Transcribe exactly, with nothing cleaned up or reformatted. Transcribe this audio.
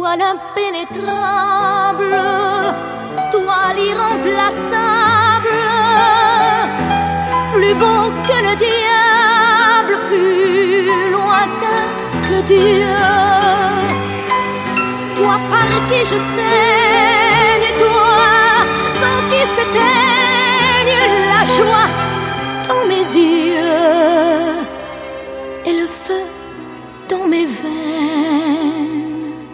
toi l'impénétrable, toi l'irremplaçable, plus beau que le diable, plus lointain que Dieu, toi par qui je saigne, toi sans qui s'éteigne la joie dans mes yeux.